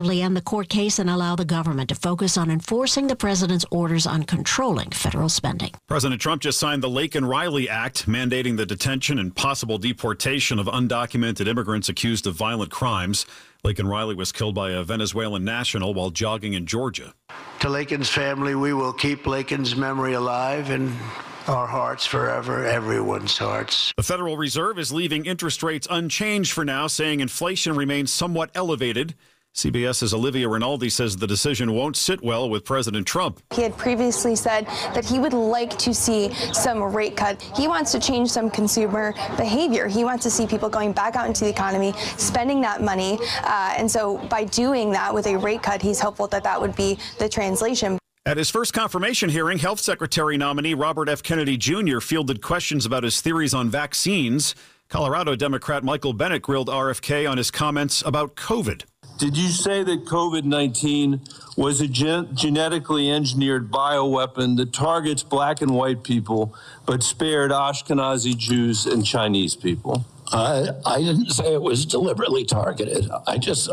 end the court case and allow the government to focus on enforcing the president's orders on controlling federal spending. President Trump just signed the Laken Riley Act, mandating the detention and possible deportation of undocumented immigrants accused of violent crimes. Laken Riley was killed by a Venezuelan national while jogging in Georgia. To Laken's family, we will keep Laken's memory alive in our hearts forever, everyone's hearts. The Federal Reserve is leaving interest rates unchanged for now, saying inflation remains somewhat elevated. CBS's Olivia Rinaldi says the decision won't sit well with President Trump. He had previously said that he would like to see some rate cut. He wants to change some consumer behavior. He wants to see people going back out into the economy, spending that money. And so by doing that with a rate cut, he's hopeful that that would be the translation. At his first confirmation hearing, Health Secretary nominee Robert F. Kennedy Jr. fielded questions about his theories on vaccines. Colorado Democrat Michael Bennet grilled RFK on his comments about COVID. Did you say that COVID-19 was a genetically engineered bioweapon that targets black and white people, but spared Ashkenazi Jews and Chinese people? I didn't say it was deliberately targeted. I just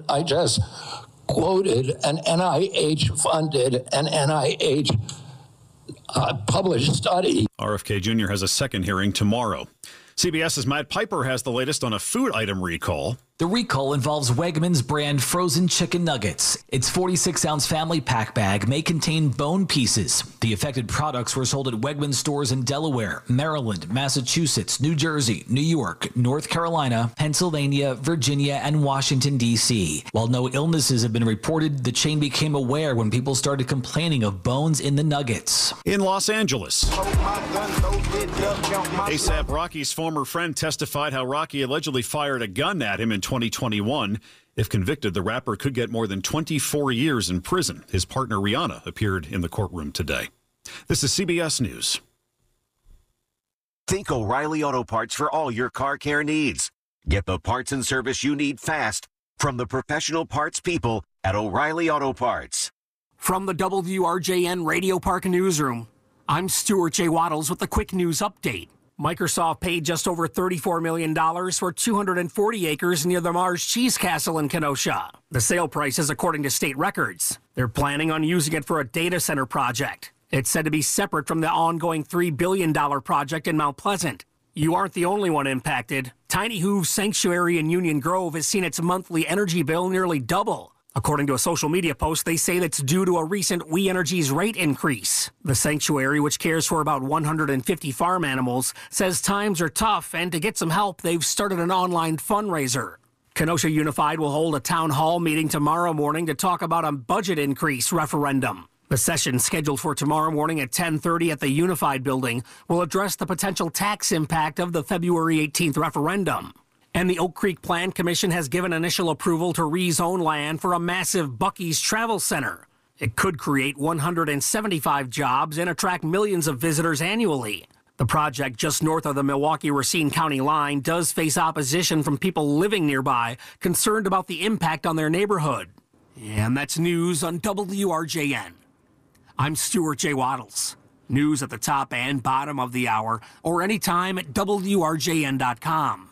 quoted an NIH-funded and NIH published study. RFK Jr. has a second hearing tomorrow. CBS's Matt Piper has the latest on a food item recall. The recall involves Wegmans brand frozen chicken nuggets. Its 46-ounce family pack bag may contain bone pieces. The affected products were sold at Wegmans stores in Delaware, Maryland, Massachusetts, New Jersey, New York, North Carolina, Pennsylvania, Virginia, and Washington, D.C. While no illnesses have been reported, the chain became aware when people started complaining of bones in the nuggets. In Los Angeles, A$AP Rocky's former friend testified how Rocky allegedly fired a gun at him in 2021. If convicted, the rapper could get more than 24 years in prison. His partner Rihanna appeared in the courtroom today. This is CBS News. Think O'Reilly Auto Parts for all your car care needs. Get the parts and service you need fast from the professional parts people at O'Reilly Auto Parts. From the WRJN Radio Park Newsroom, I'm Stuart J. Waddles with the quick news update. Microsoft paid just over $34 million for 240 acres near the Mars Cheese Castle in Kenosha. The sale price is according to state records. They're planning on using it for a data center project. It's said to be separate from the ongoing $3 billion project in Mount Pleasant. You aren't the only one impacted. Tiny Hooves Sanctuary in Union Grove has seen its monthly energy bill nearly double. According to a social media post, they say that's due to a recent We Energies rate increase. The sanctuary, which cares for about 150 farm animals, says times are tough, and to get some help, they've started an online fundraiser. Kenosha Unified will hold a town hall meeting tomorrow morning to talk about a budget increase referendum. The session, scheduled for tomorrow morning at 10:30 at the Unified Building, will address the potential tax impact of the February 18th referendum. And the Oak Creek Plan Commission has given initial approval to rezone land for a massive Buc-ee's Travel Center. It could create 175 jobs and attract millions of visitors annually. The project just north of the Milwaukee-Racine County line does face opposition from people living nearby, concerned about the impact on their neighborhood. And that's news on WRJN. I'm Stuart J. Waddles. News at the top and bottom of the hour, or anytime at WRJN.com.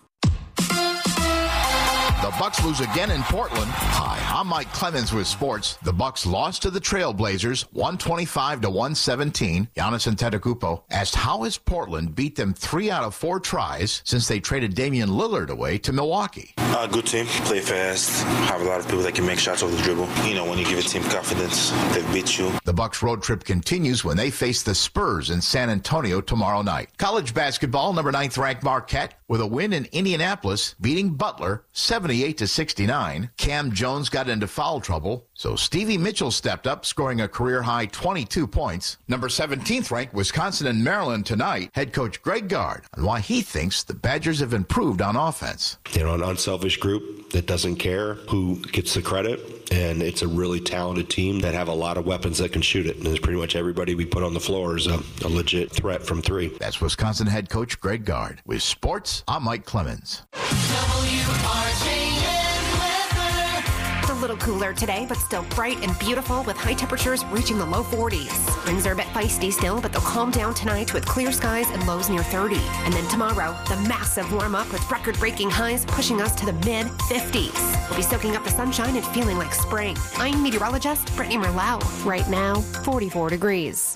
The Bucks lose again in Portland. Hi, I'm Mike Clemens with sports. The Bucks lost to the Trailblazers 125-117. Giannis Antetokounmpo asked how has Portland beat them 3 out of 4 tries since they traded Damian Lillard away to Milwaukee. Good team, play fast, have a lot of people that can make shots off the dribble. You know, when you give a team confidence, they beat you. The Bucks road trip continues when they face the Spurs in San Antonio tomorrow night. College basketball, number 9th ranked Marquette with a win in Indianapolis, beating Butler 78-69. Cam Jones got into foul trouble, so Stevie Mitchell stepped up, scoring a career-high 22 points. Number 17th ranked Wisconsin and Maryland tonight. Head coach Greg Gard on why he thinks the Badgers have improved on offense. They're an unselfish group that doesn't care who gets the credit, and it's a really talented team that have a lot of weapons that can shoot it. And it's pretty much everybody we put on the floor is a legit threat from 3. That's Wisconsin head coach Greg Gard. With sports, I'm Mike Clemens. WRJN weather. The little cooler today, but still bright and beautiful with high temperatures reaching the low 40s. Winds are a bit feisty still, but they'll calm down tonight with clear skies and lows near 30. And then tomorrow, the massive warm-up with record-breaking highs pushing us to the mid-50s. We'll be soaking up the sunshine and feeling like spring. I'm meteorologist Brittany Merlau. Right now, 44 degrees.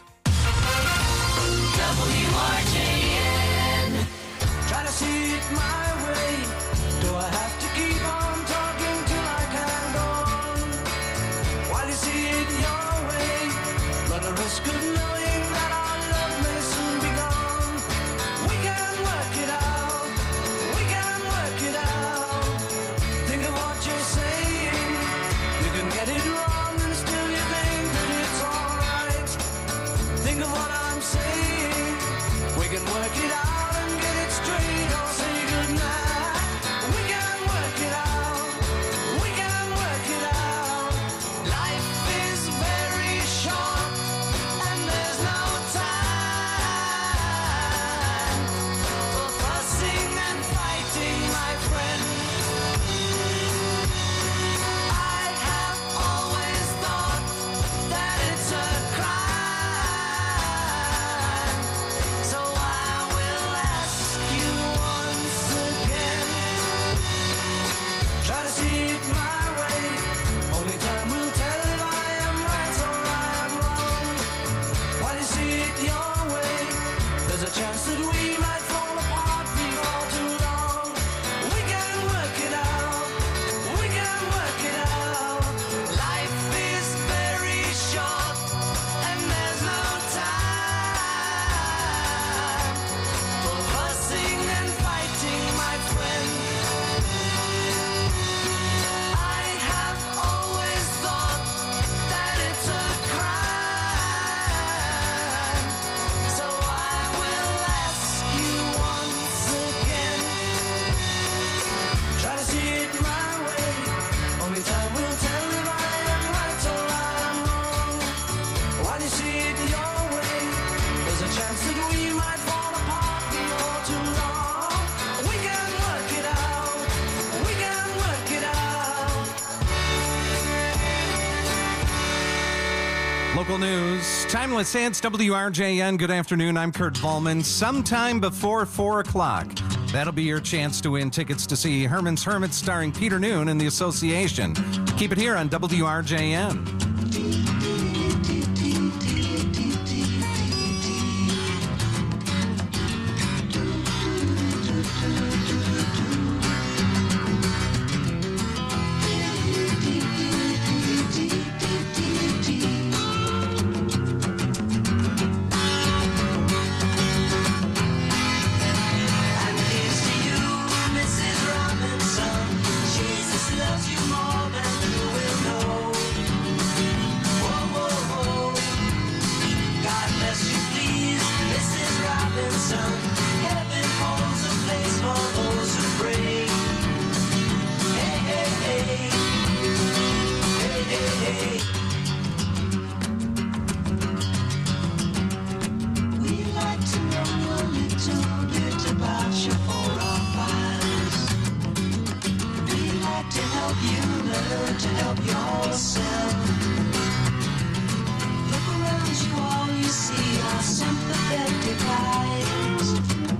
WRJN. Try to see it my way. Do I have to keep on talking till I can go on? While you see it your way, run the risk of knowing that our love may soon be gone. We can work it out. We can work it out. Think of what you're saying. You can get it wrong and still you think that it's alright. Think of what I'm saying. We can work it out and get it straight or say goodnight. We can work it out. We can work it out. Life is very short and there's no time for fussing and fighting, my friend. I have always thought that it's a crime. So I will ask you once again. Try to see it my way. Only time will tell if I am right or I am wrong. While you see it your way, there's a chance that we might fall apart before too long. We can work it out. We can work it out. Life is very short and there's no time for fussing and fighting, my friend. I have always thought that it's a crime. So I will ask you once again. Try to see it my way. Only time will tell if I am right or I am wrong. While you see it your way, there's a chance that we might fall apart before too long. We can work it out. We can work it out. Local news, Timeless Hits, WRJN. Good afternoon. I'm Kurt Volman. Sometime before 4 o'clock, that'll be your chance to win tickets to see Herman's Hermits starring Peter Noon and the Association. Keep it here on WRJN. And here's to you, Mrs. Robinson. Jesus loves you more than you will know. Whoa, whoa, whoa. God bless you, please, Mrs. Robinson. Heaven holds a place for those who pray. Hey, hey, hey. Hey, hey, hey. We'd like to know a little bit about your forefathers. We'd like to help you learn to help yourself. Look around you, all you see are sympathetic eyes.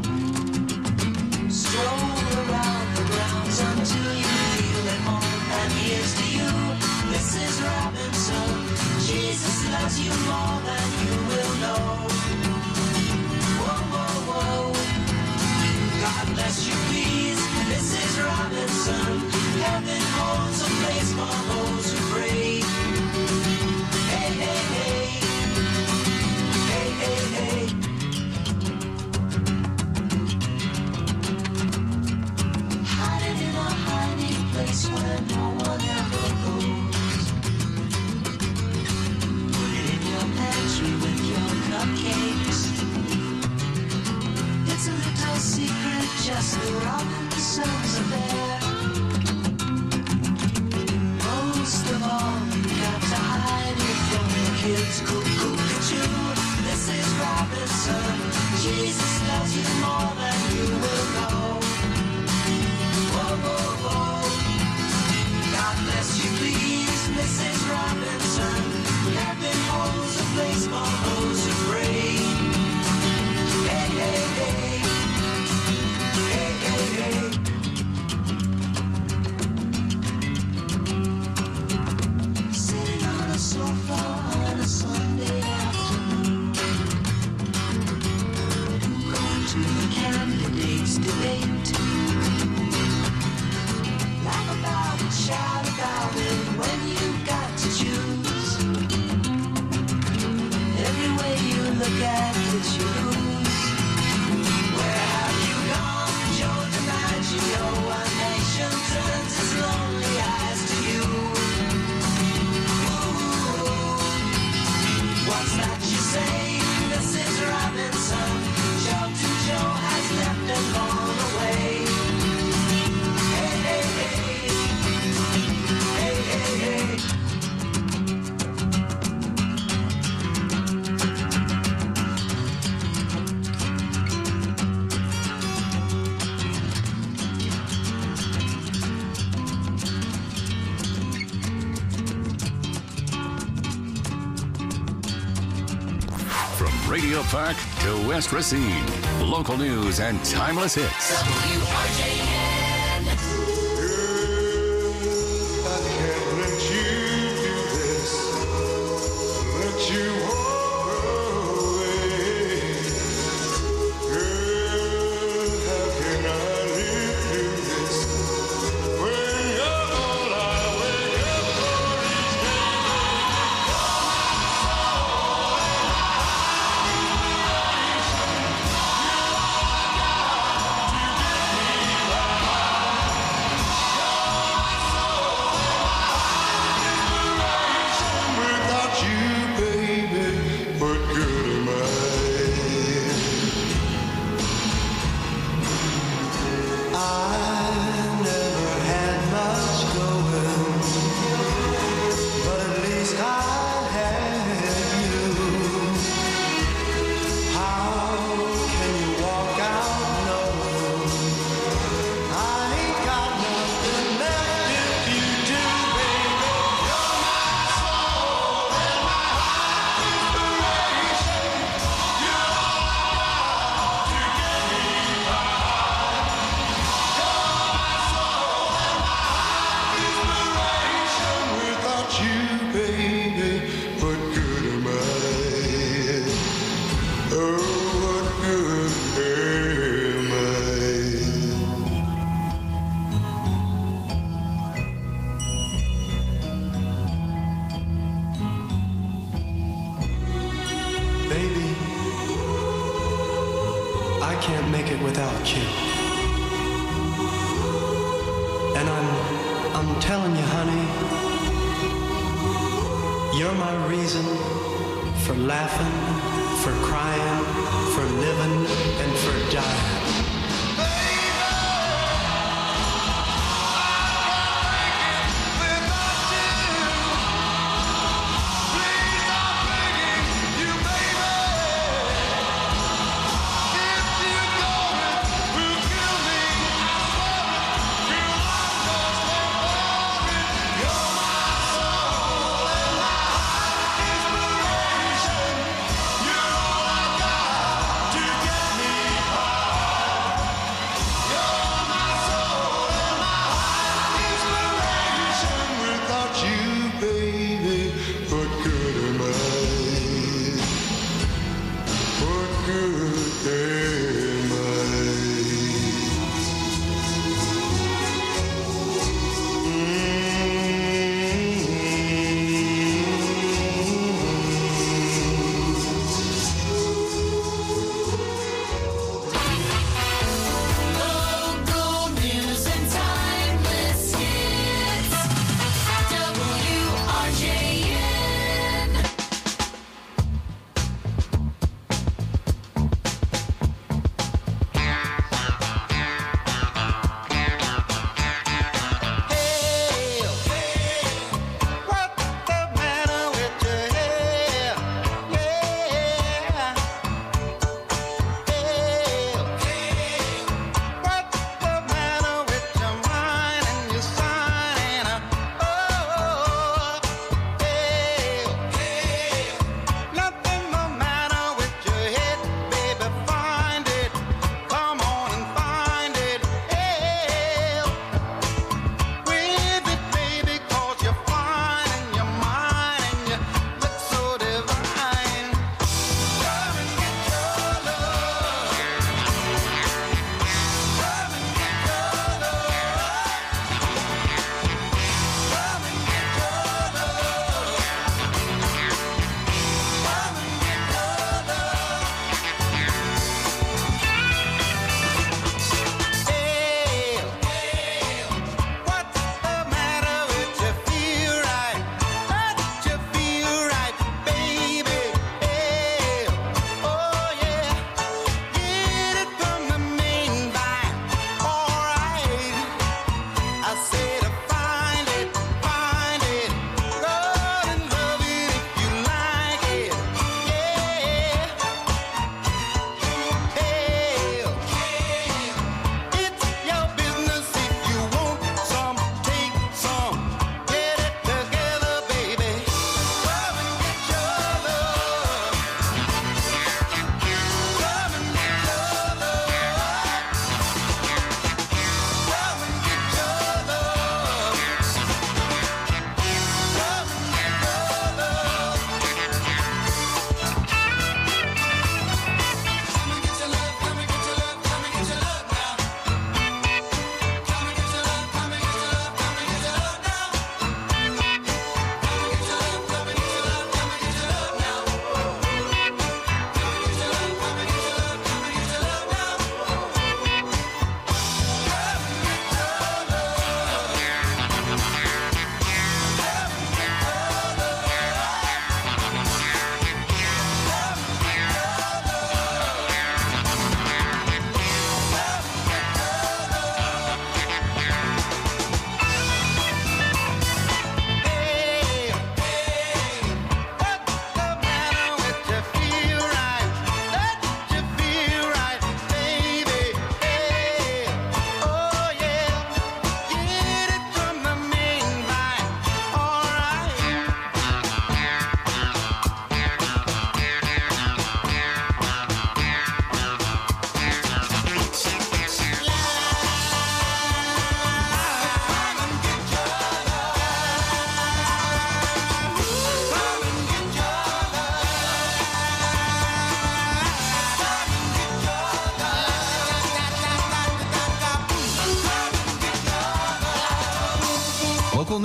Stroll around the grounds until you feel at home. And here's to you, Mrs. Robinson. Jesus loves you more than you will know. Whoa, whoa, whoa. God bless you, please, Mrs. Robinson. Heaven holds a place for those who pray. Hey, hey, hey. Hey, hey, hey. Hiding in a hiding place where no one ever goes. Put it in your pantry with your cupcakes. It's a little secret, just the Robinsons are there. Most of all, you got to hide it from the kids. Cuckoo-cuckoo, Mrs. Robinson. Jesus loves you more than you will know. Whoa, whoa, whoa. God bless you, please. From Radio Park to West Racine. Local news and timeless hits. WRJN.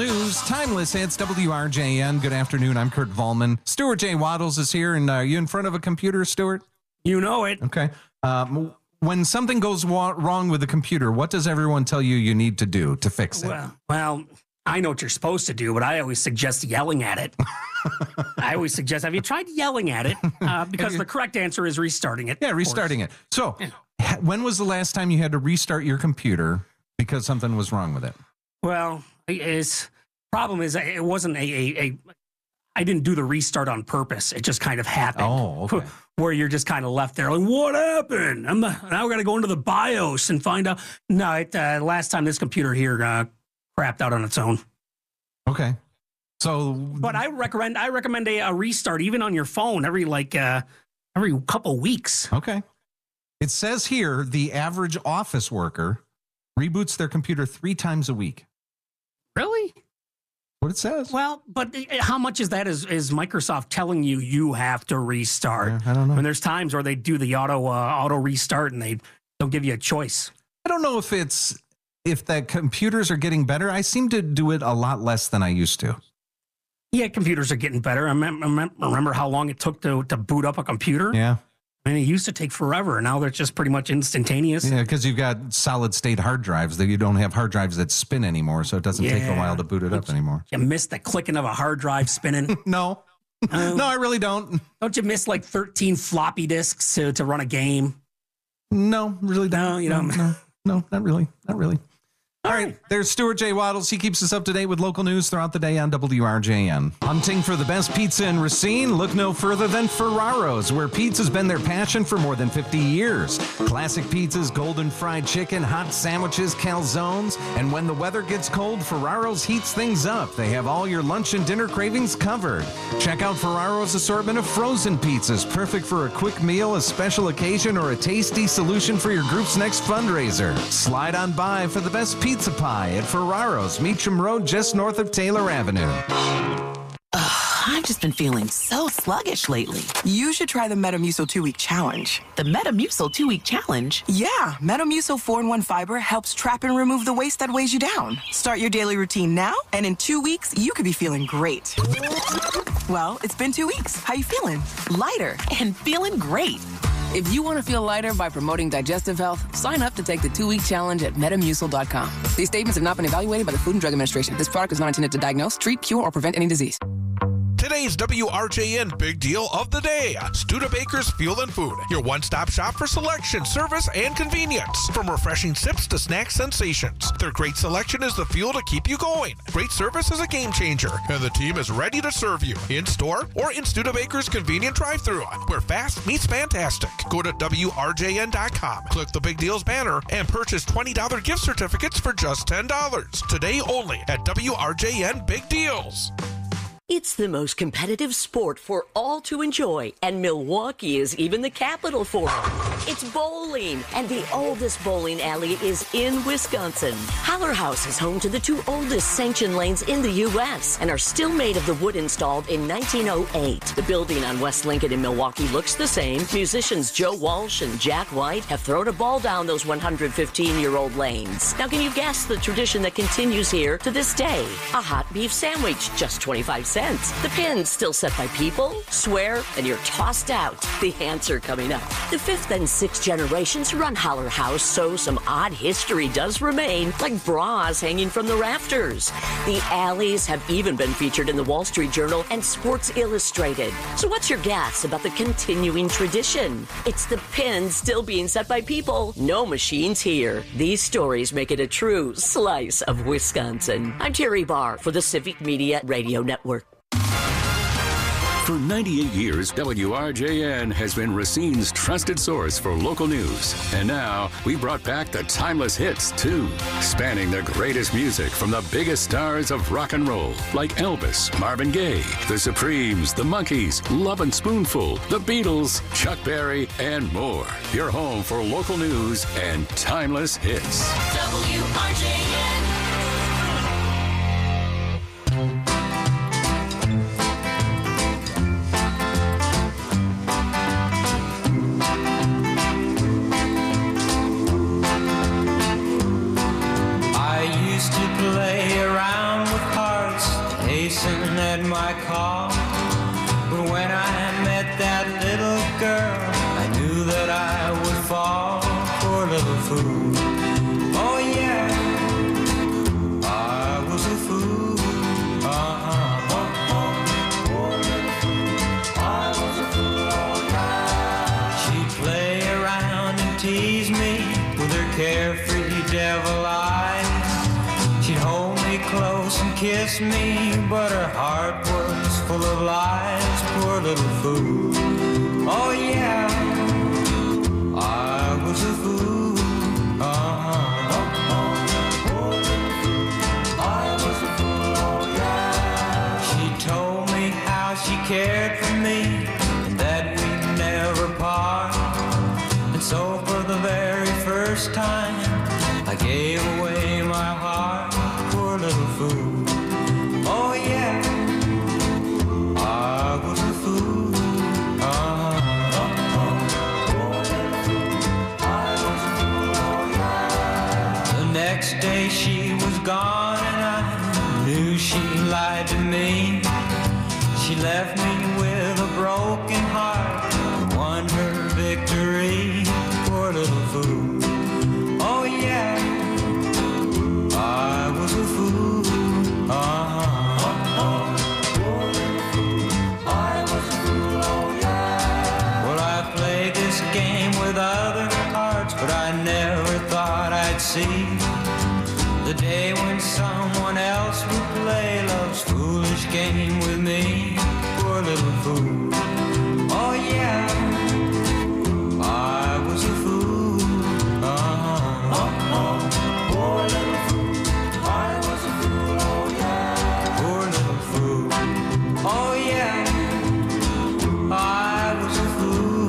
news, timeless hits, WRJN. Good afternoon. I'm Kurt Volman. Stuart J. Waddles is here, and are you in front of a computer, Stuart? You know it. Okay. When something goes wrong with the computer, what does everyone tell you need to do to fix it? Well, I know what you're supposed to do, but I always suggest yelling at it. Have you tried yelling at it? Because the correct answer is restarting it. Yeah, restarting it. So, when was the last time you had to restart your computer because something was wrong with it? Well, problem is it wasn't I didn't do the restart on purpose. It just kind of happened. Oh, okay. Where you're just kind of left there like, what happened? Now we got to go into the BIOS and find out. No, last time this computer here crapped out on its own. Okay. So, but I recommend a restart even on your phone every couple weeks. Okay. It says here the average office worker reboots their computer 3 times a week. Really? What it says. Well, but how much is that? Is Microsoft telling you have to restart? Yeah, I don't know. When there's times where they do the auto restart and they don't give you a choice. I don't know if the computers are getting better. I seem to do it a lot less than I used to. Yeah, computers are getting better. I remember how long it took to boot up a computer? Yeah. I mean, it used to take forever. Now they're just pretty much instantaneous. Yeah, because you've got solid state hard drives that you don't have hard drives that spin anymore, so it doesn't take a while to boot it up anymore. You miss the clicking of a hard drive spinning? No. No, I really don't. Don't you miss like 13 floppy disks to run a game? No, really don't. No, you don't. No, not really. Not really. All right, there's Stuart J. Waddles. He keeps us up to date with local news throughout the day on WRJN. Hunting for the best pizza in Racine? Look no further than Ferraro's, where pizza's been their passion for more than 50 years. Classic pizzas, golden fried chicken, hot sandwiches, calzones, and when the weather gets cold, Ferraro's heats things up. They have all your lunch and dinner cravings covered. Check out Ferraro's assortment of frozen pizzas, perfect for a quick meal, a special occasion, or a tasty solution for your group's next fundraiser. Slide on by for the best pizza pie at Ferraro's, Meacham Road, just north of Taylor Avenue. I've just been feeling so sluggish lately. You should try the Metamucil 2-Week Challenge. The Metamucil 2-Week Challenge? Yeah, Metamucil 4-in-1 Fiber helps trap and remove the waste that weighs you down. Start your daily routine now, and in 2 weeks, you could be feeling great. Well, it's been 2 weeks. How you feeling? Lighter and feeling great. If you want to feel lighter by promoting digestive health, sign up to take the 2-week challenge at Metamucil.com. These statements have not been evaluated by the Food and Drug Administration. This product is not intended to diagnose, treat, cure, or prevent any disease. Today's WRJN Big Deal of the Day. Studebaker's Fuel and Food. Your one-stop shop for selection, service, and convenience. From refreshing sips to snack sensations. Their great selection is the fuel to keep you going. Great service is a game changer. And the team is ready to serve you. In-store or in Studebaker's convenient drive-thru. Where fast meets fantastic. Go to WRJN.com. Click the Big Deals banner and purchase $20 gift certificates for just $10. Today only at WRJN Big Deals. It's the most competitive sport for all to enjoy, and Milwaukee is even the capital for it. It's bowling, and the oldest bowling alley is in Wisconsin. Holler House is home to the 2 oldest sanctioned lanes in the U.S. and are still made of the wood installed in 1908. The building on West Lincoln in Milwaukee looks the same. Musicians Joe Walsh and Jack White have thrown a ball down those 115-year-old lanes. Now, can you guess the tradition that continues here to this day? A hot beef sandwich, just 25 cents. The pin's still set by people, swear, and you're tossed out. The answer coming up. The 5th and 6th generations run Holler House, so some odd history does remain, like bras hanging from the rafters. The alleys have even been featured in the Wall Street Journal and Sports Illustrated. So what's your guess about the continuing tradition? It's the pins still being set by people. No machines here. These stories make it a true slice of Wisconsin. I'm Terry Barr for the Civic Media Radio Network. For 98 years, WRJN has been Racine's trusted source for local news. And now, we brought back the timeless hits, too, spanning the greatest music from the biggest stars of rock and roll, like Elvis, Marvin Gaye, The Supremes, The Monkees, Love and Spoonful, The Beatles, Chuck Berry, and more. Your home for local news and timeless hits. WRJN. Play around with heart call. But when I met that little girl, I knew that I would fall. Poor little fool. Oh yeah, I was a fool. Poor little fool. I was a fool. Oh yeah. She'd play around and tease me with her carefree devil eyes. She'd hold me close and kiss me, but her heart was full of lies. Poor little fool. Oh yeah, I was a fool. Poor little fool. I was a fool. Oh yeah. She told me how she cared for me and that we'd never part. And so for the very first time, I gave away my heart. Poor little fool. Oh yeah, I was a fool. Poor little fool. I was a fool. Oh yeah. The next day she was gone and I knew she lied to me. She left me with a broken heart and won her victory. Poor little fool. Oh yeah, I was a fool. Poor little fool. I was a fool. Oh yeah. Well, I played this game with other hearts, but I never thought I'd see the day when someone else would play love's foolish game with me. Poor little fool. Oh yeah, I was a fool. Poor little fool. I was a fool. Oh yeah. Poor little fool. Oh yeah, I was a fool.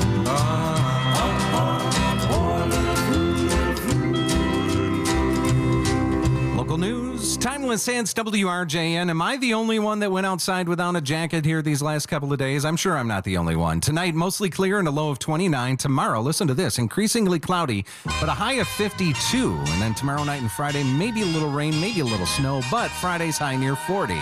Poor little fool. Local news, Timeless Ants, WRJN. Am I the only one that went outside without a jacket here these last couple of days? I'm sure I'm not the only one. Tonight, mostly clear and a low of 29. Tomorrow, listen to this, increasingly cloudy, but a high of 52. And then tomorrow night and Friday, maybe a little rain, maybe a little snow, but Friday's high near 40.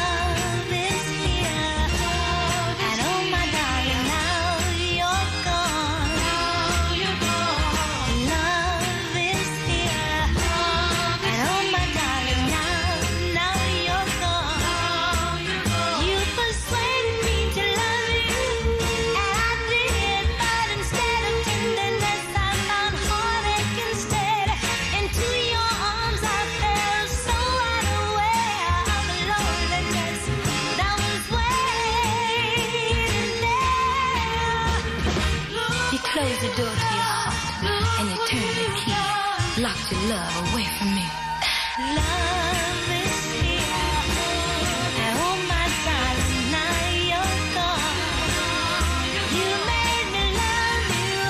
Close the door to your heart and you turn the key. Locked your love away from me. Love is here. And oh my darling, now you're gone. You made me love you.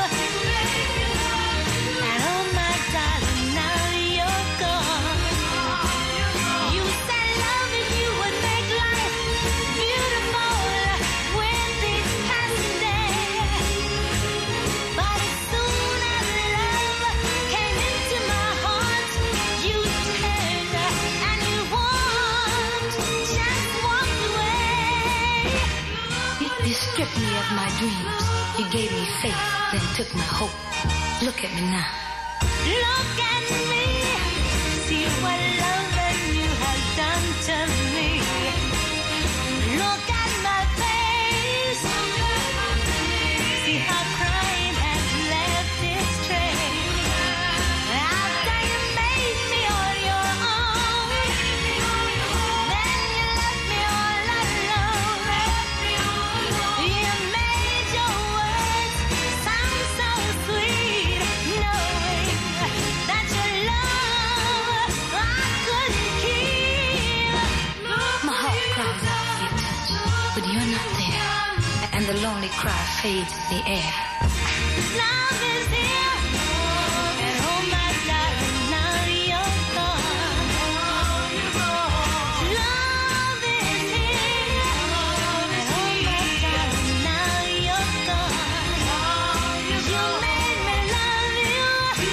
And oh my darling, now you're gone. You said loving you would make life beautiful with each passing day. But as soon as love came into my heart, you turned and you just walked away. You stripped me of my dreams. You gave me faith, then took my hope. Look at me now. Look at me. See what love and you have done to me. Look at my face. See how crying has left its trace. After you made me on your own, then you left me all alone. You made your words sound so sweet, knowing that your love I couldn't keep. My heart cries out for your touch, but you're not there, and the lonely cry fades in the air. Love is here, and oh my darling, now you're gone. Love is here, and oh my darling, now you're gone. You made me love you.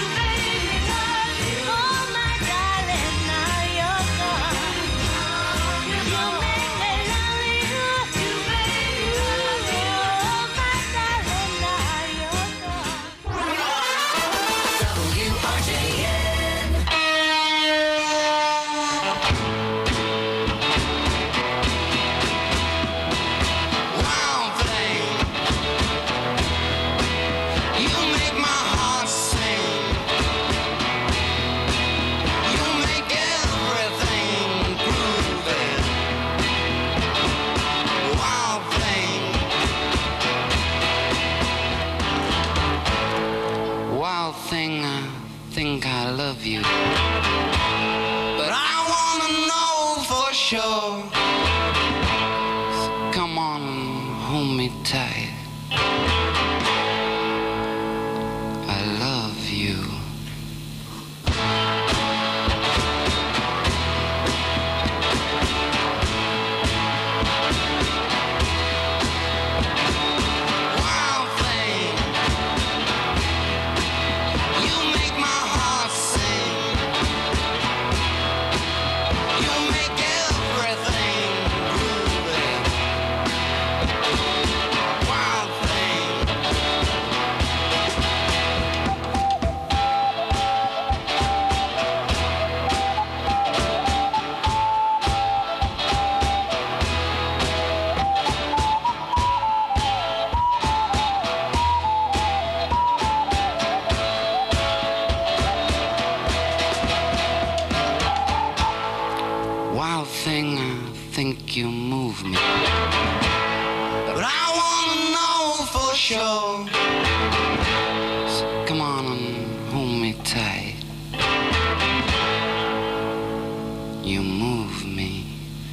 Oh my darling, now you're gone. You made me love you. But I wanna know for sure. So come on and hold me tight. You move me.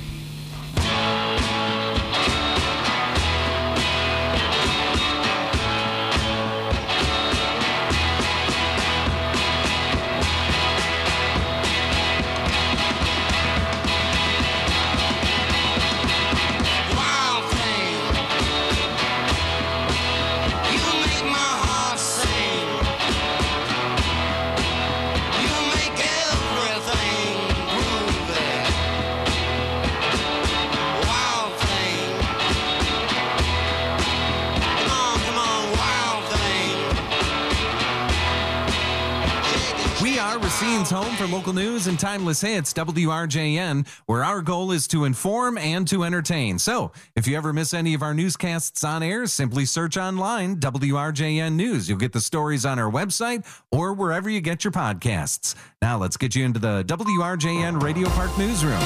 Racine's home for local news and timeless hits, WRJN, where our goal is to inform and to entertain. So, if you ever miss any of our newscasts on air, simply search online, WRJN News. You'll get the stories on our website or wherever you get your podcasts. Now, let's get you into the WRJN Radio Park Newsroom.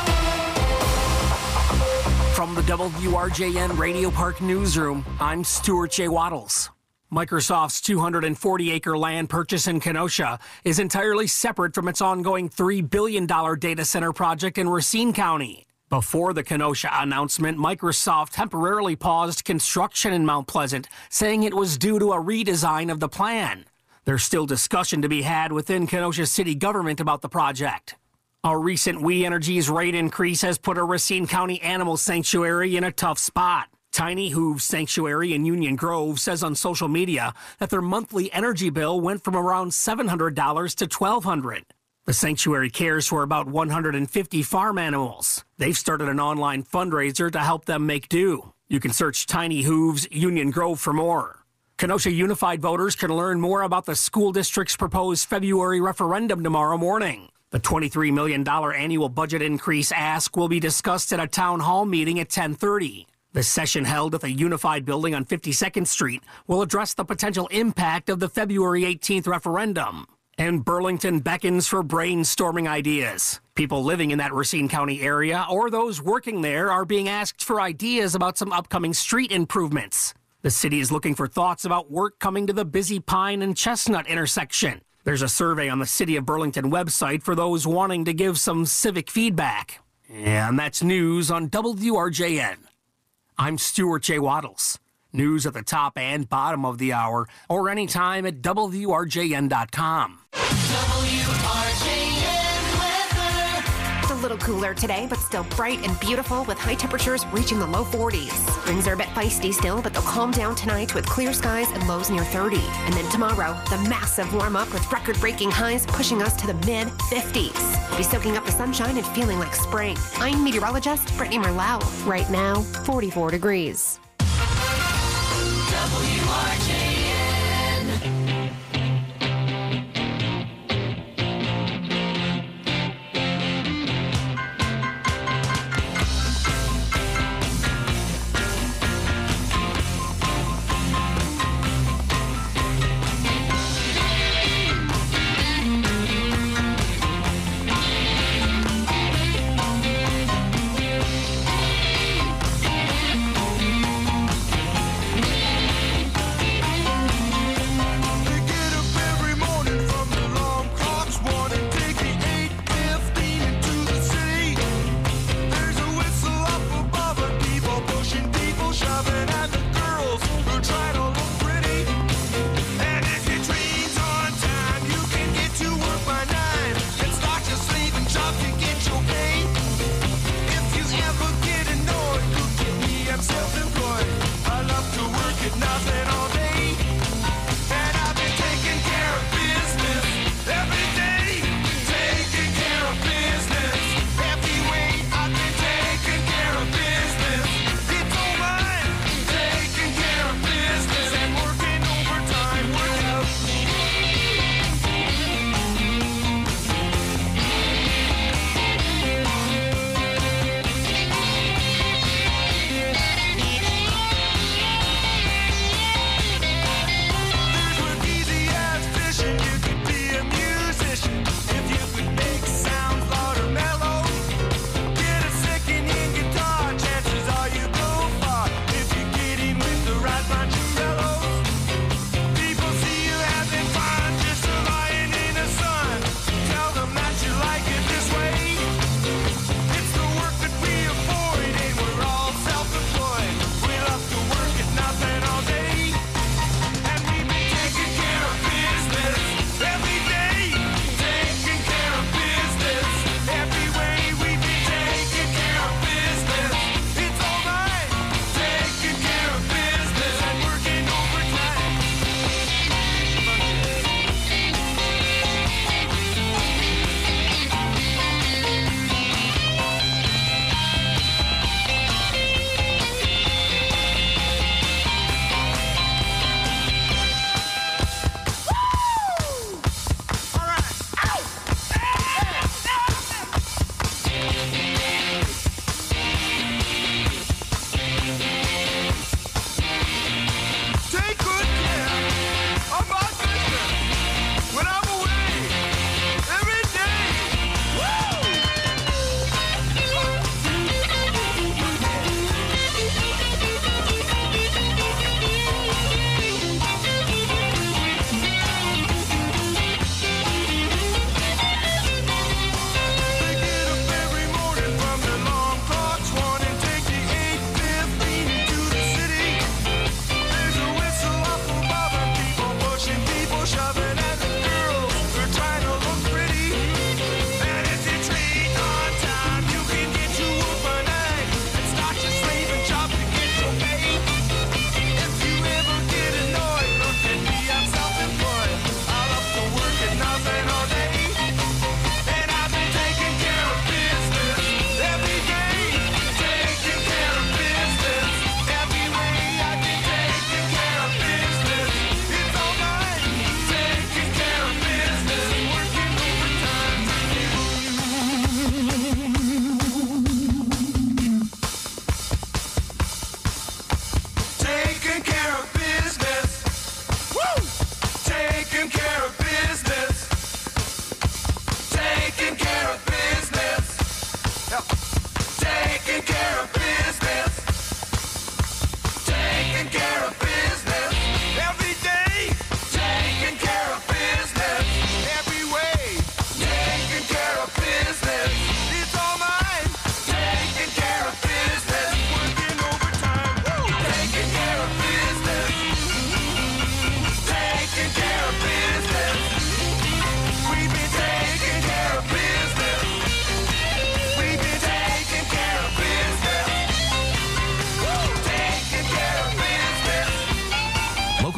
From the WRJN Radio Park Newsroom, I'm Stuart J. Waddles. Microsoft's 240-acre land purchase in Kenosha is entirely separate from its ongoing $3 billion data center project in Racine County. Before the Kenosha announcement, Microsoft temporarily paused construction in Mount Pleasant, saying it was due to a redesign of the plan. There's still discussion to be had within Kenosha city government about the project. A recent We Energies rate increase has put a Racine County animal sanctuary in a tough spot. Tiny Hooves Sanctuary in Union Grove says on social media that their monthly energy bill went from around $700 to $1,200. The sanctuary cares for about 150 farm animals. They've started an online fundraiser to help them make do. You can search Tiny Hooves Union Grove for more. Kenosha Unified voters can learn more about the school district's proposed February referendum tomorrow morning. The $23 million annual budget increase ask will be discussed at a town hall meeting at 10:30. The session held at the Unified Building on 52nd Street will address the potential impact of the February 18th referendum. And Burlington beckons for brainstorming ideas. People living in that Racine County area or those working there are being asked for ideas about some upcoming street improvements. The city is looking for thoughts about work coming to the busy Pine and Chestnut intersection. There's a survey on the City of Burlington website for those wanting to give some civic feedback. And that's news on WRJN. I'm Stuart J. Waddles. News at the top and bottom of the hour or anytime at WRJN.com. It's a little cooler today, but still bright and beautiful with high temperatures reaching the low 40s. Winds are a bit feisty still, but they'll calm down tonight with clear skies and lows near 30. And then tomorrow, the massive warm-up with record-breaking highs pushing us to the mid-50s. We'll be soaking up the sunshine and feeling like spring. I'm meteorologist Brittany Merlau. Right now, 44 degrees.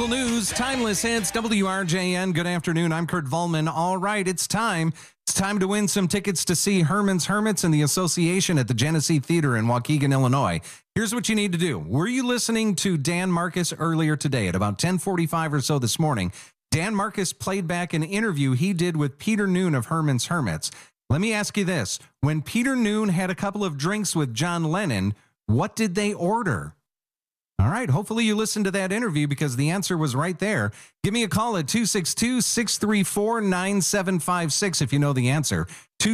local news, timeless hits, WRJN. Good afternoon. I'm Kurt Volman. All right, it's time. It's time to win some tickets to see Herman's Hermits and the Association at the Genesee Theater in Waukegan, Illinois. Here's what you need to do. Were you listening to Dan Marcus earlier today at about 10:45 or so this morning? Dan Marcus played back an interview he did with Peter Noon of Herman's Hermits. Let me ask you this. When Peter Noon had a couple of drinks with John Lennon, what did they order? All right, hopefully you listened to that interview because the answer was right there. Give me a call at 262-634-9756 if you know the answer.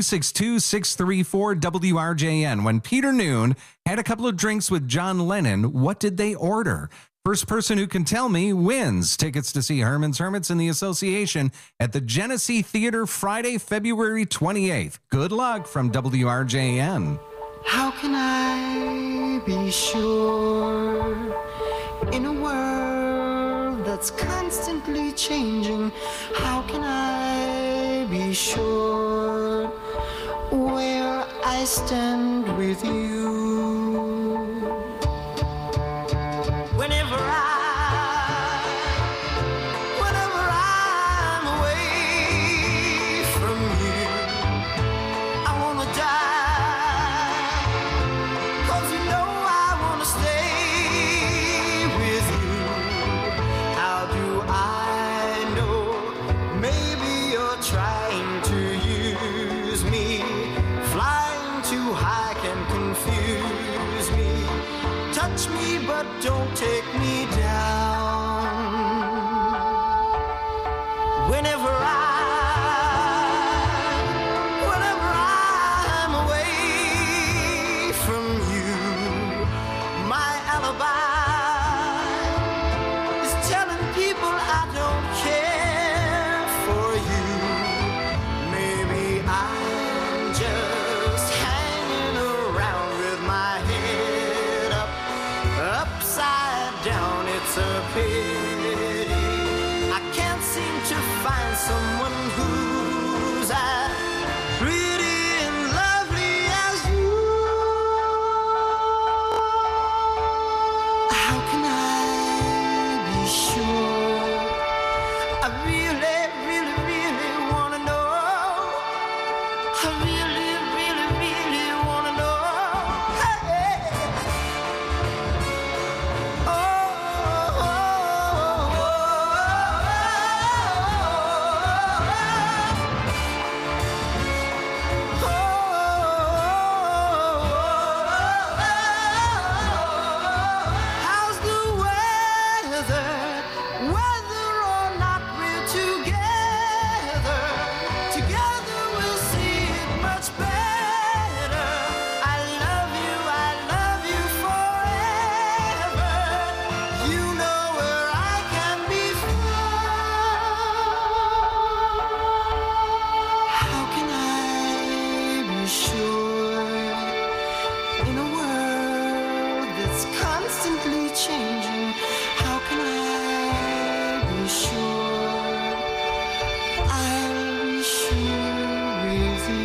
262-634-WRJN. When Peter Noon had a couple of drinks with John Lennon, what did they order? First person who can tell me wins tickets to see Herman's Hermits and the Association at the Genesee Theater Friday, February 28th. Good luck from WRJN. How can I be sure in a world that's constantly changing? How can I be sure where I stand with you? Whenever I'm away from you, I wanna die. 'Cause you know I wanna stay with you. How do I know? Maybe you're trying to use me. Flying too high can confuse me. Touch me, but don't take me down. Whenever I'm away from you, my alibi is telling people I don't care for you. Maybe I'm just hanging around with my head upside down. It's a pity I can't seem to find someone who's as pretty and lovely as you. How can I be sure? I really, really, really wanna know. I really, really, really wanna know. Hey. How's the weather? Whether or not we're together, together we'll see it much better. I love you forever. You know where I can be found. How can I be sure in a world that's constantly changing? How can I be sure I'll be sure with you?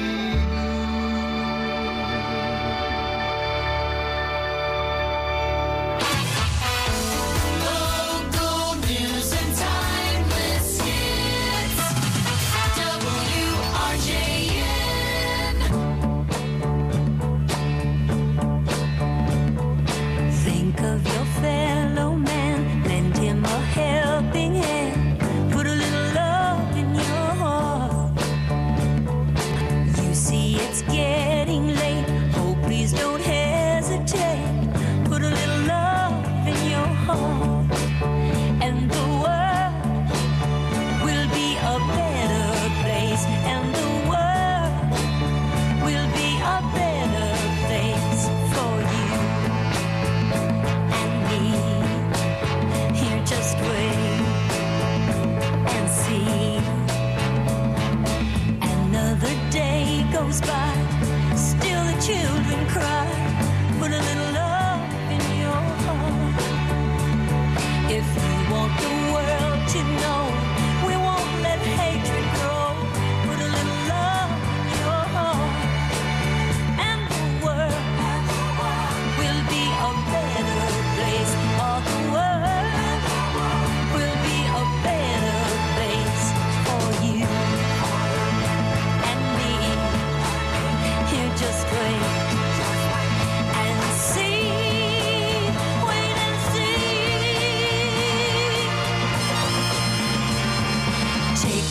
Local news and timeless hits. WRJN. Think of your fellow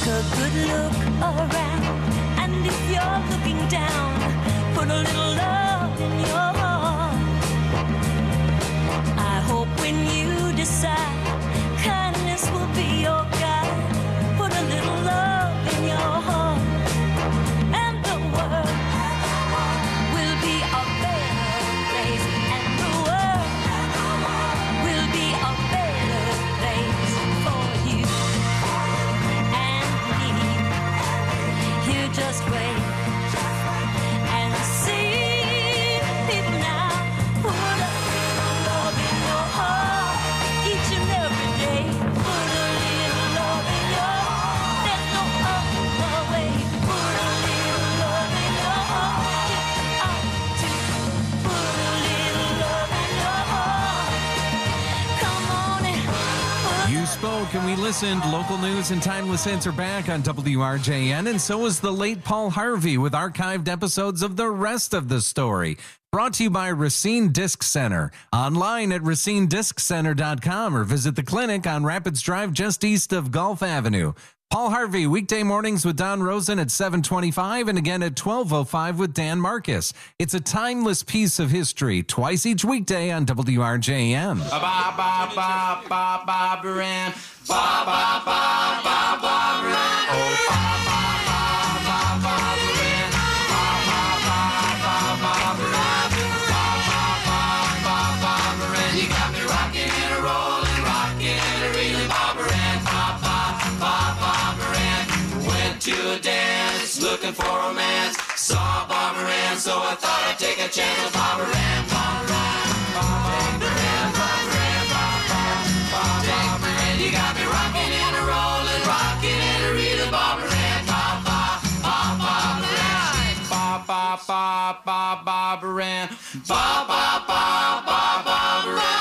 a good look around. And if you're looking down, put a little love in your heart. I hope when you decide, kindness will be your guide. Put a little love in your heart, and the world will be a better place. And the world will be a better place for you and me. You just wait and see. People now, put a little love in your heart each and every day. Put a little love in your heart. There's no other way. Put a little love in your heart. You ought to put a little love in your heart. Come on and put You spoke and we listened. Local news and timeless hits are back on WRJN, and so is the late Paul Harvey with archived episodes of the rest of the story. Brought to you by Racine Disc Center. Online at racinedisccenter.com or visit the clinic on Rapids Drive just east of Gulf Avenue. Paul Harvey, weekday mornings with Don Rosen at 7:25 and again at 12:05 with Dan Marcus. It's a timeless piece of history, twice each weekday on WRJN. Ba-ba-ba-ba-ba-ba-ba-ran. Ba-ba-ba-ba-ba-ba-ran. Oh, ba-ba-ba-ba-ba-ba-ran. Ba-ba-ba-ba-ba-ba-ran. Ba-ba-ba-ba-ba-ba-ran. You got me rocking and a rolling, rocking and a reeling, ba-ba-ran. Ba-ba-ba-ba-ran. Went to a dance, looking for romance. Saw Barbara Ann, so I thought I'd take a chance with Barbara Ann. Barbara Ann, Barbara Ann, Barbara Ann, Barbara Ann. You got me rocking and a rolling, rocking and a reeling, Barbara Ann. Barbara Ann, Barbara Ann, Barbara Ann.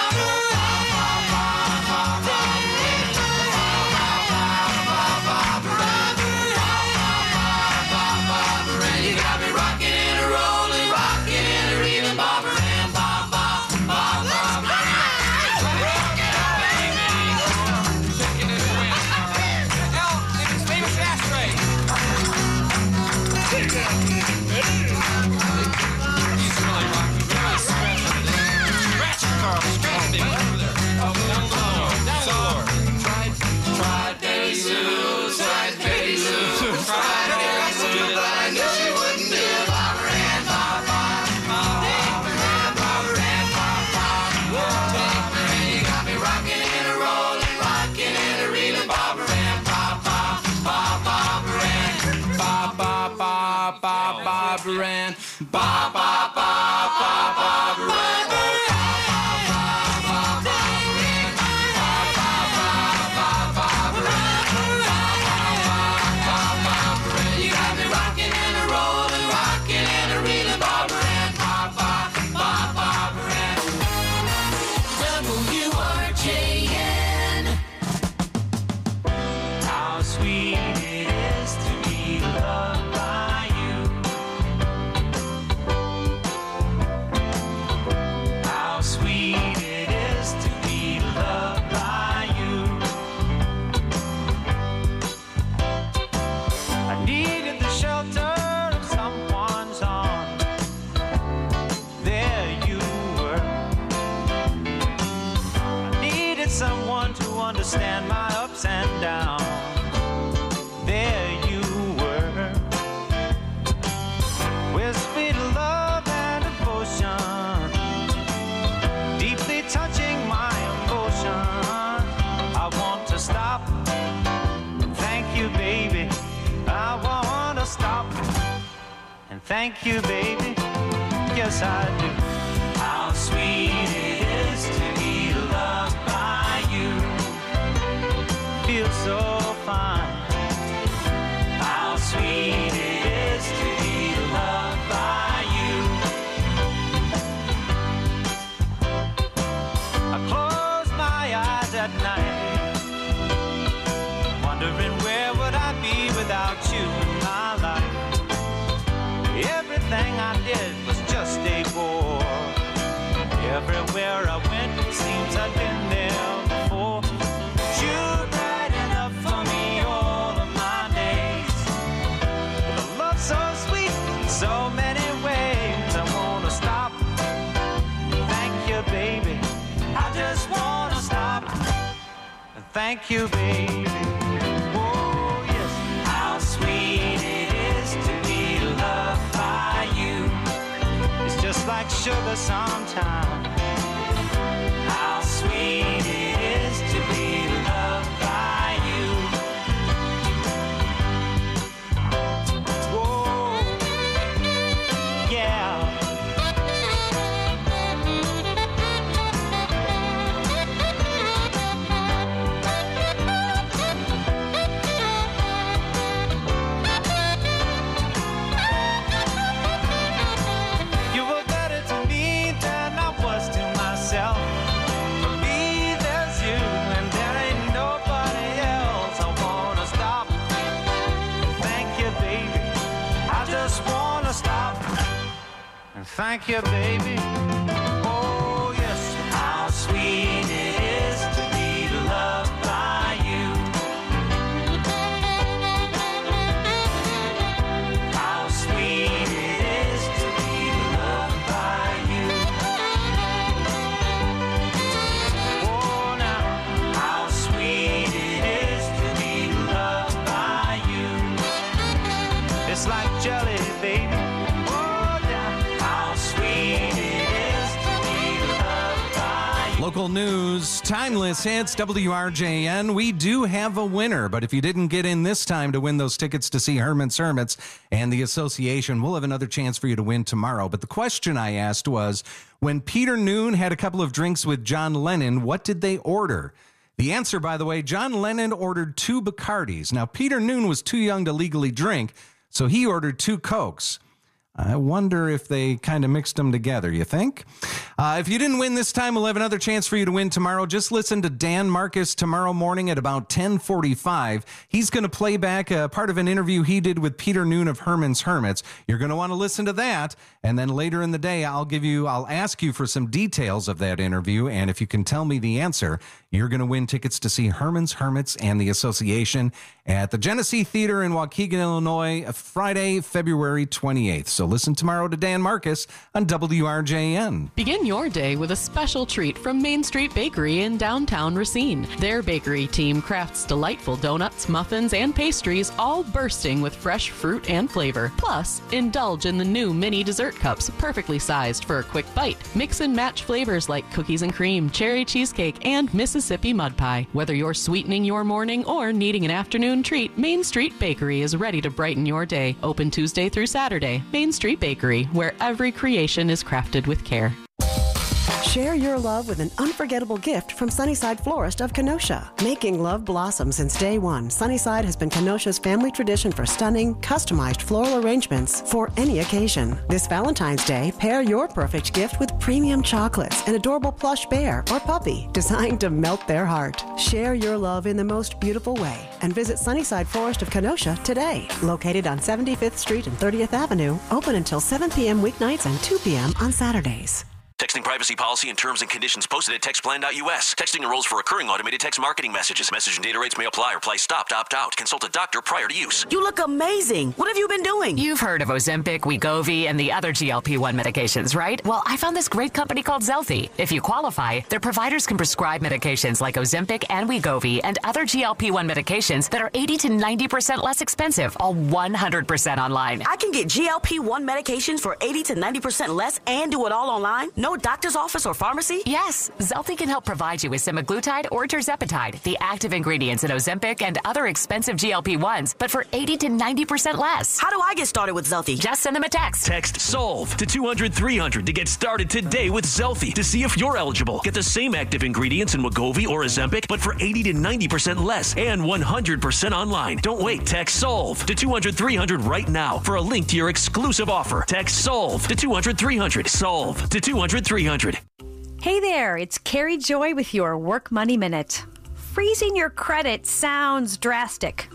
Understand my ups and downs. There you were, with sweet love and devotion, deeply touching my emotion. I want to stop and thank you, baby. I want to stop and thank you, baby. Yes, I do. How sweet it is to be loved by you. Feels so fine. How sweet it is to be loved by you. I close my eyes at night, wondering where would I be without you in my life. Everything I did was just a bore. Everywhere I went, it seems I've been there before. You brighten up for me all of my days. thank you, baby. Oh, yes. How sweet it is to be loved by you. It's just like sugar sometimes. How sweet it is to be loved by you. Whoa, yeah. You were better to me than I was to myself. For me, there's you, and there ain't nobody else. I wanna stop. Thank you, baby. I just wanna stop. And thank you, baby. Oh, yes. How sweet it is to be loved by you. How sweet it is to be loved by you. Oh, now, how sweet it is to be loved by you. It's like jelly, baby. Oh, yeah. How sweet it is to be loved by you. Local news, timeless hits, WRJN. We do have a winner, but if you didn't get in this time to win those tickets to see Herman's Hermits and the Association, we'll have another chance for you to win tomorrow. But the question I asked was, when Peter Noon had a couple of drinks with John Lennon, what did they order? The answer, by the way, John Lennon ordered 2 Bacardis. Now, Peter Noon was too young to legally drink, so he ordered 2 Cokes. I wonder if they kind of mixed them together, you think? If you didn't win this time, we'll have another chance for you to win tomorrow. Just listen to Dan Marcus tomorrow morning at about 10:45. He's going to play back a part of an interview he did with Peter Noon of Herman's Hermits. You're going to want to listen to that. And then later in the day, I'll ask you for some details of that interview. And if you can tell me the answer, you're going to win tickets to see Herman's Hermits and the Association at the Genesee Theater in Waukegan, Illinois, Friday, February 28th. So listen tomorrow to Dan Marcus on WRJN. Begin your day with a special treat from Main Street Bakery in downtown Racine. Their bakery team crafts delightful donuts, muffins, and pastries, all bursting with fresh fruit and flavor. Plus, indulge in the new mini dessert cups, perfectly sized for a quick bite. Mix and match flavors like cookies and cream, cherry cheesecake, and Mississippi mud pie. Whether you're sweetening your morning or needing an afternoon treat, Main Street Bakery is ready to brighten your day. Open Tuesday through Saturday. Main Street Bakery, where every creation is crafted with care. Share your love with an unforgettable gift from Sunnyside Florist of Kenosha. Making love blossom since day one, Sunnyside has been Kenosha's family tradition for stunning, customized floral arrangements for any occasion. This Valentine's Day, pair your perfect gift with premium chocolates, an adorable plush bear or puppy designed to melt their heart. Share your love in the most beautiful way and visit Sunnyside Florist of Kenosha today. Located on 75th Street and 30th Avenue, open until 7 p.m. weeknights and 2 p.m. on Saturdays. Texting privacy policy and terms and conditions posted at textplan.us. Texting enrolls for recurring automated text marketing messages. Message and data rates may apply. Reply stop to opt out. Consult a doctor prior to use. You look amazing. What have you been doing? You've heard of Ozempic, Wegovy, and the other GLP-1 medications, right? Well, I found this great company called Zelfie. If you qualify, their providers can prescribe medications like Ozempic and Wegovy and other GLP-1 medications that are 80 to 90% less expensive, all 100% online. I can get GLP-1 medications for 80 to 90% less and do it all online? No doctor's office or pharmacy? Yes, Zelfie can help provide you with semaglutide or tirzepatide, the active ingredients in Ozempic and other expensive GLP-1s, but for 80 to 90% less. How do I get started with Zelfie? Just send them a text. Text SOLVE to 200-300 to get started today with Zelfie to see if you're eligible. Get the same active ingredients in Wegovy or Ozempic, but for 80 to 90% less and 100% online. Don't wait. Text SOLVE to 200-300 right now for a link to your exclusive offer. Text SOLVE to 200-300. SOLVE to 200-300. Hey there, it's Carrie Joy with your Work Money Minute. Freezing your credit sounds drastic,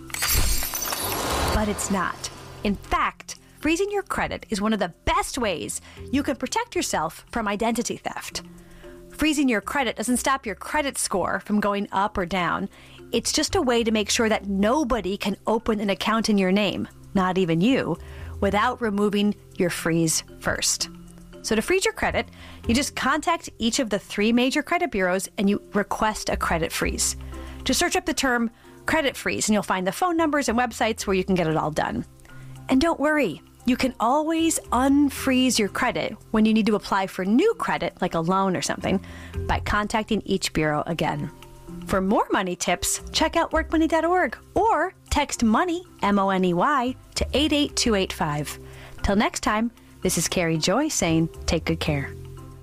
but it's not. In fact, freezing your credit is one of the best ways you can protect yourself from identity theft. Freezing your credit doesn't stop your credit score from going up or down. It's just a way to make sure that nobody can open an account in your name, not even you, without removing your freeze first. So to freeze your credit, you just contact each of the 3 major credit bureaus and you request a credit freeze. Just search up the term credit freeze and you'll find the phone numbers and websites where you can get it all done. And don't worry, you can always unfreeze your credit when you need to apply for new credit, like a loan or something, by contacting each bureau again. For more money tips, check out workmoney.org or text MONEY, MONEY, to 88285. Till next time, this is Carrie Joy saying take good care.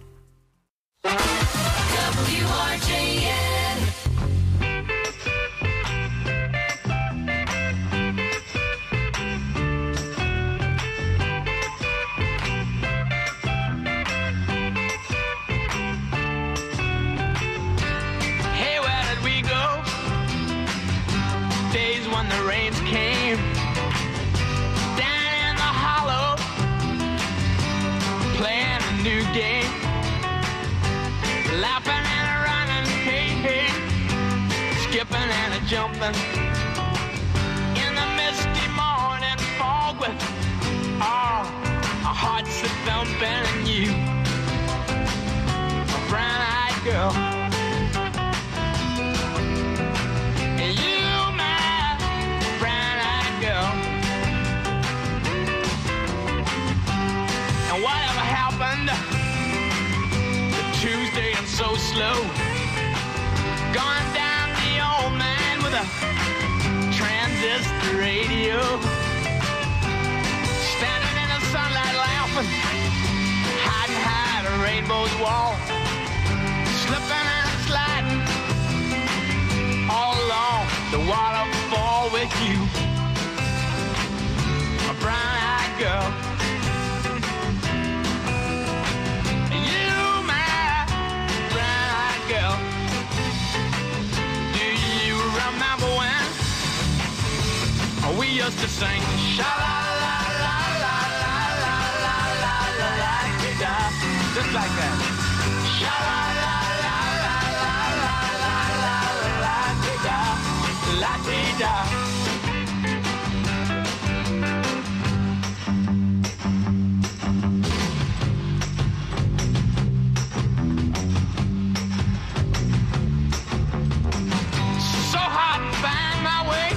When the rains came down in the hollow, playing a new game, laughing and running, hey, hey, skipping and jumping in the misty morning fog with our hearts a thumping, and you, a brown-eyed girl. And whatever happened to Tuesday and so slow, going down the old man with a transistor radio, standing in the sunlight laughing, hiding high at a rainbow's wall, slipping and sliding all along the waterfall with you, a brown-eyed girl. We used to sing sha-la-la-la-la-la-la-la-la-la-la-la-la-la, just like that. Sha-la-la-la-la-la-la-la-la-la-la-la-la-la. So hard to find my way.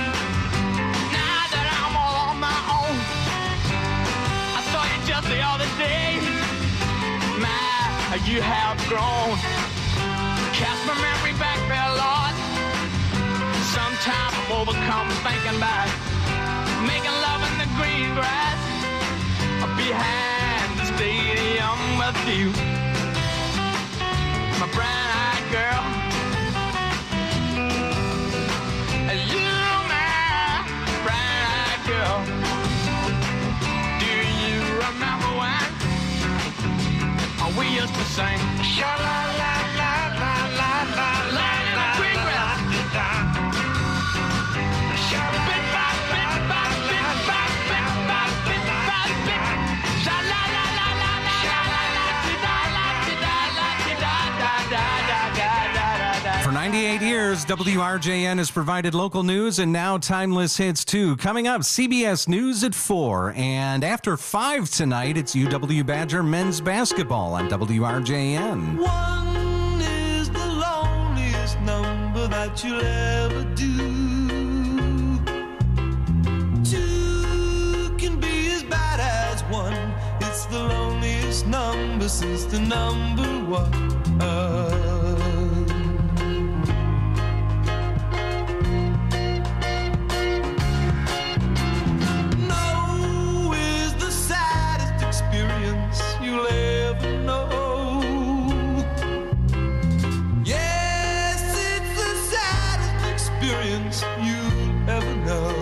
The other day, my, you have grown. Cast my memory back there, Lord. Sometimes I'm overcome thinking about making love in the green grass behind the stadium with you, my brown-eyed girl. You, my brown-eyed girl. Remember when we used to sing sha-la-la-la-la-la-la-la in the green grass. For 98 years, WRJN has provided local news and now timeless hits too. Coming up, CBS News at 4. And after 5 tonight, it's UW Badger men's basketball on WRJN. 1 is the loneliest number that you'll ever do. 2 can be as bad as 1. It's the loneliest number since the number 1. You'll ever know. Yes, it's the saddest experience you'll ever know.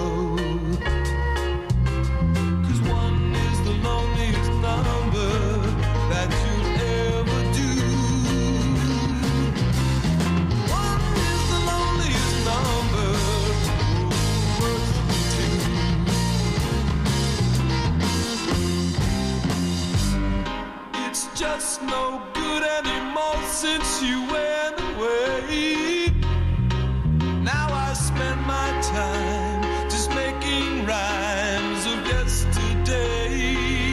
'Cause 1 is the loneliest number that you'll ever do. 1 is the loneliest number, worse than 2. It's just no good anymore since you went away. Now I spend my time just making rhymes of yesterday.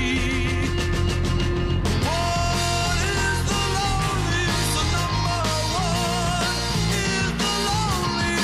What is the loneliest number? 1 is the loneliest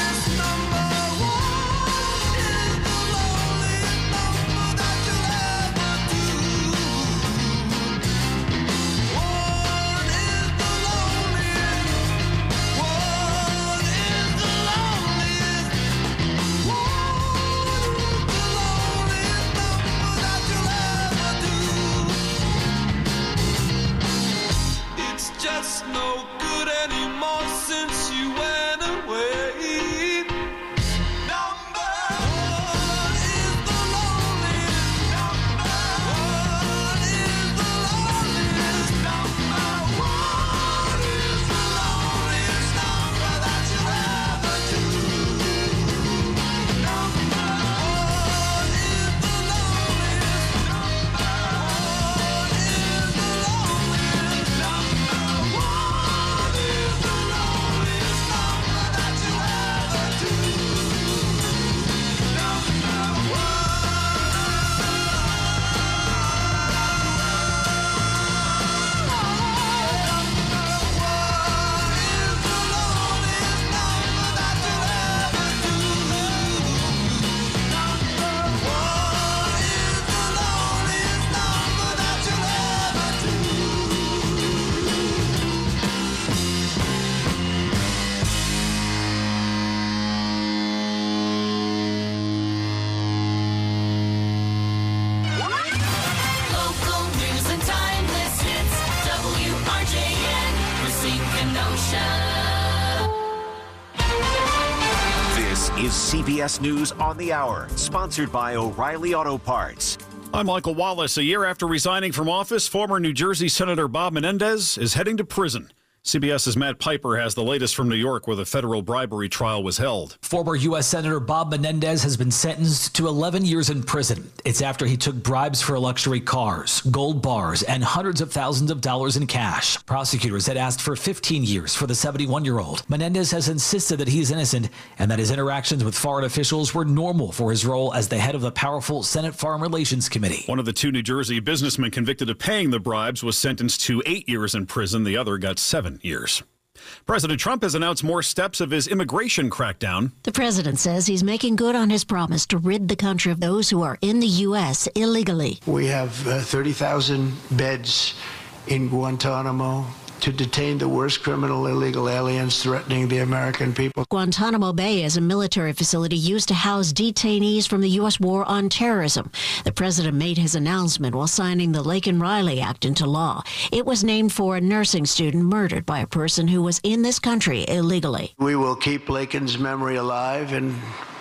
is CBS News on the Hour, sponsored by O'Reilly Auto Parts. I'm Michael Wallace. A year after resigning from office, former New Jersey Senator Bob Menendez is heading to prison. CBS's Matt Piper has the latest from New York, where the federal bribery trial was held. Former U.S. Senator Bob Menendez has been sentenced to 11 years in prison. It's after he took bribes for luxury cars, gold bars, and hundreds of thousands of dollars in cash. Prosecutors had asked for 15 years for the 71-year-old. Menendez has insisted that he is innocent and that his interactions with foreign officials were normal for his role as the head of the powerful Senate Foreign Relations Committee. One of the two New Jersey businessmen convicted of paying the bribes was sentenced to 8 years in prison. The other got 7 years. President Trump has announced more steps of his immigration crackdown. The president says he's making good on his promise to rid the country of those who are in the U.S. illegally. We have 30,000 beds in Guantanamo to detain the worst criminal illegal aliens threatening the American people. Guantanamo Bay is a military facility used to house detainees from the U.S. war on terrorism. The president made his announcement while signing the Laken Riley Act into law. It was named for a nursing student murdered by a person who was in this country illegally. We will keep Laken's memory alive and